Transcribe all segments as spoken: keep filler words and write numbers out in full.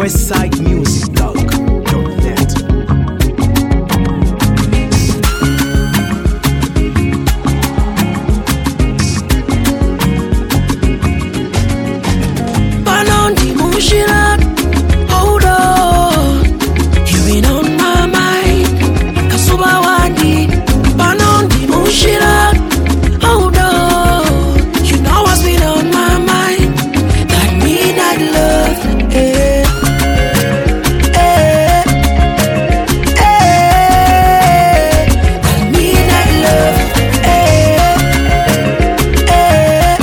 Westside Music Dog. Hold on, you've been on my mind. Kasuba wandi, Banondi Mushira. Hold on, you know what's been on my mind. That midnight love, eh, eh, eh. That midnight love, eh, eh,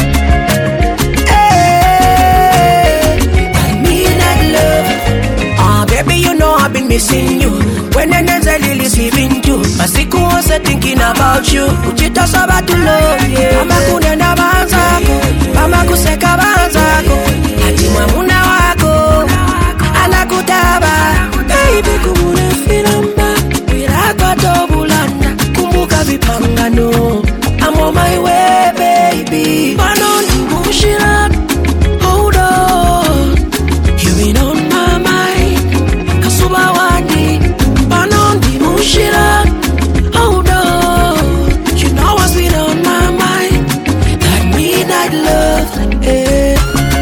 eh. Ah, baby, you know I've been missing you. When the names are really sleeping too. Masiku was thinking about you. Uchita saba to love, yeah. Mama kunenda banzako, mama kuseka banzako. Hati mwamuna wako, anakutaba. Baby, kumune filamba, wiraka dobulanda. Kumbuka vipangano, I'm on my way, baby. Banondi Mushira, hold on, you've been on my mind. Kasuba wandi, Banondi Mushira, hold on, you know what's been on my mind. That midnight love, eh,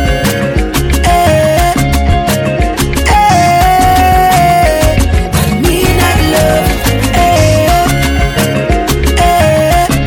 eh, eh. That midnight love, eh, eh,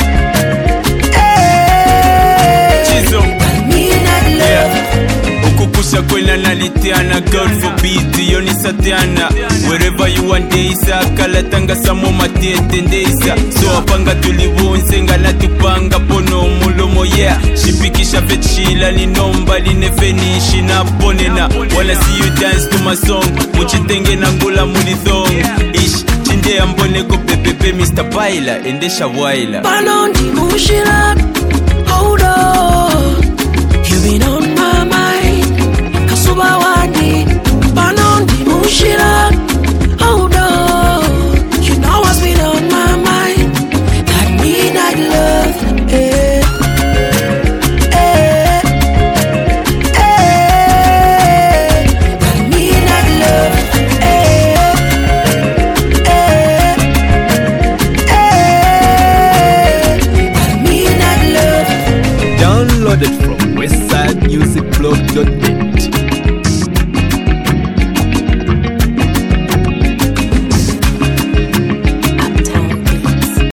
eh. Chizo, That midnight love. ukukusha kwena nalitiana. God forbid, yoni satiana. Wherever you want daisa, kalatanga samo matete ndesa. So apanga tulibonze ngana tupanga pono mulomo yeah. Shipikisha fetchila ni nomba li nefenishi na bonena. Wanna see you dance to my song. Muchitenge na ngula mulithong. Ish, chinde ambone ko pepepe Mister Baila, endesha waila. Banondi Mushira, hold on.